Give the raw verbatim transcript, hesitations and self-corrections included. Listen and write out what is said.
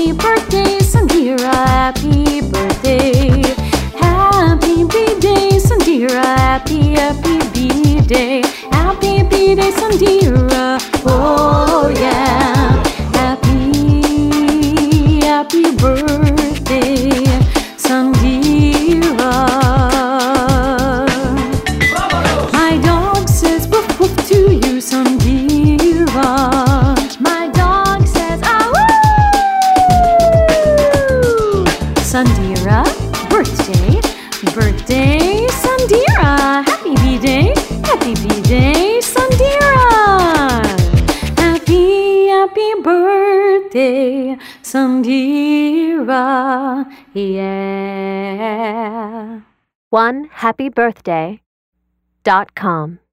Happy birthday, Sandhira, happy birthday. Happy B-Day, Sandhira, happy, happy B-Day. Happy B-Day, Sandhira, oh yeah. Happy, happy birthday, Sandhira. My dog says woof woof to you, Sandhira. My dog says ah woo. Sandhira, birthday, birthday, Sandhira. Happy B-Day, happy B-Day, Sandhira. Happy, happy birthday, Sandhira. Yeah. one happy birthday dot com